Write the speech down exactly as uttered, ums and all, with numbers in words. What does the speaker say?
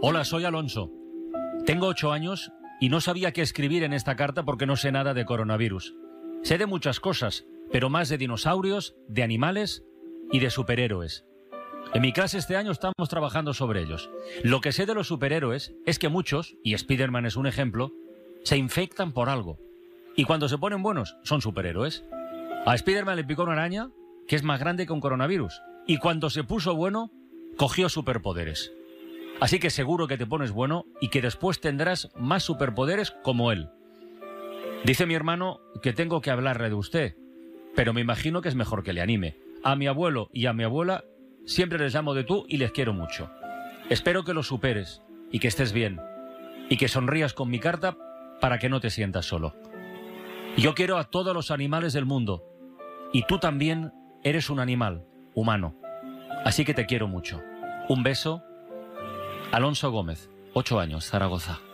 Hola, soy Alonso. Tengo ocho años y no sabía qué escribir en esta carta porque no sé nada de coronavirus. Sé de muchas cosas, pero más de dinosaurios, de animales y de superhéroes. En mi clase este año estamos trabajando sobre ellos. Lo que sé de los superhéroes es que muchos, y Spiderman es un ejemplo, se infectan por algo. Y cuando se ponen buenos, son superhéroes. A Spiderman le picó una araña que es más grande que un coronavirus. Y cuando se puso bueno, cogió superpoderes. Así que seguro que te pones bueno y que después tendrás más superpoderes como él. Dice mi hermano que tengo que hablarle de usted, pero me imagino que es mejor que le anime. A mi abuelo y a mi abuela siempre les llamo de tú y les quiero mucho. Espero que lo superes y que estés bien y que sonrías con mi carta para que no te sientas solo. Yo quiero a todos los animales del mundo y tú también eres un animal humano. Así que te quiero mucho. Un beso. Alonso Gómez, ocho años, Zaragoza.